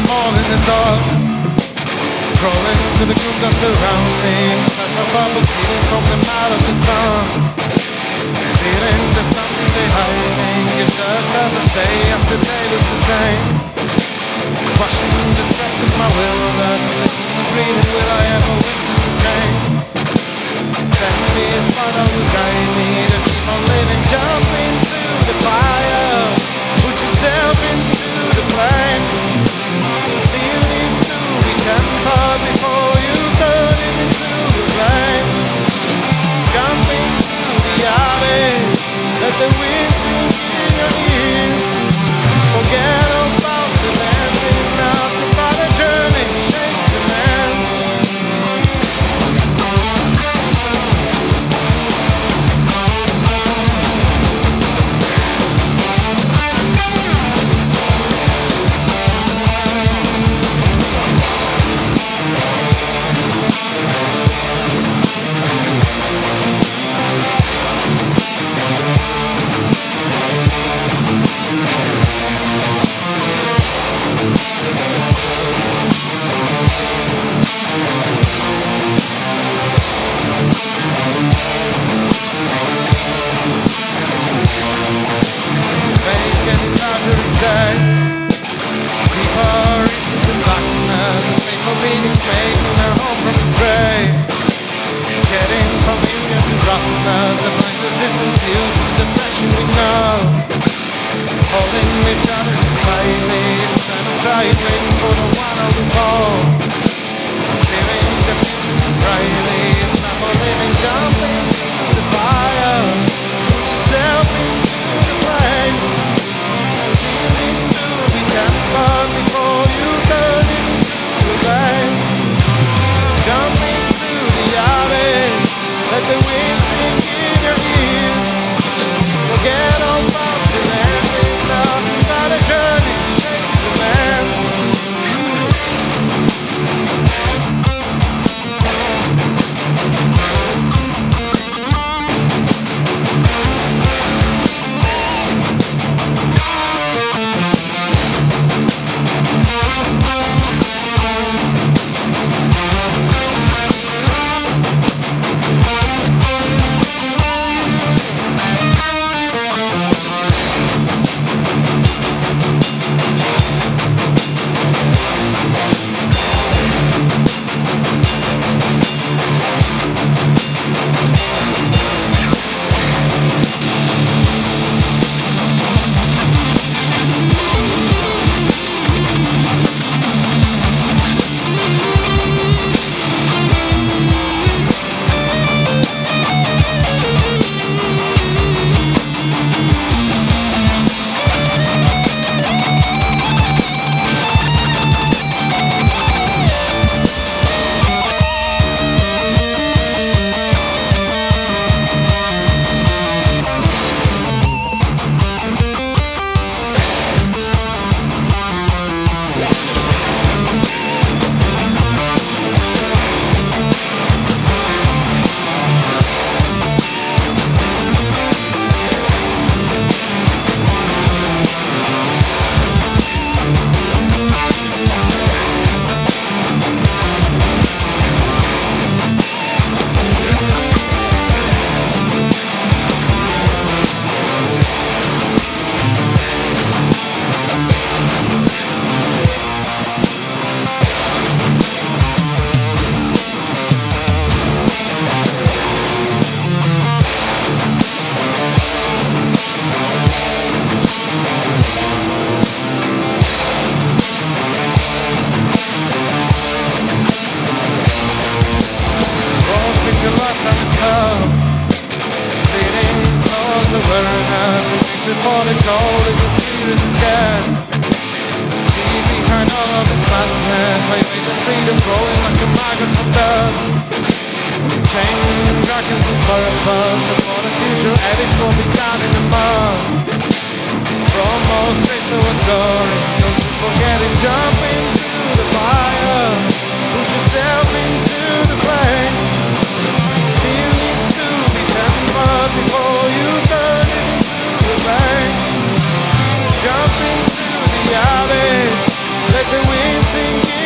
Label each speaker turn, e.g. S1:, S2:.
S1: fall in the dark, crawling to the gloom that's around me, in search for purpose, hidden from the might of the sun. Feeling there's something they're hiding, gives us day after day looks the same. Squashing the straps of my will that slips and breathing, will I ever witness a change? Send me a spark that will guide me to keep on living. Jump into the fire, put yourself into the flame. Feel needs to be tempered before you turn it into the flame. Jump into the abyss, let the wind sink in your ears. Forget about the landing, nothing but a journey shakes the man.
S2: Jump into the abyss, let the wind
S1: singing.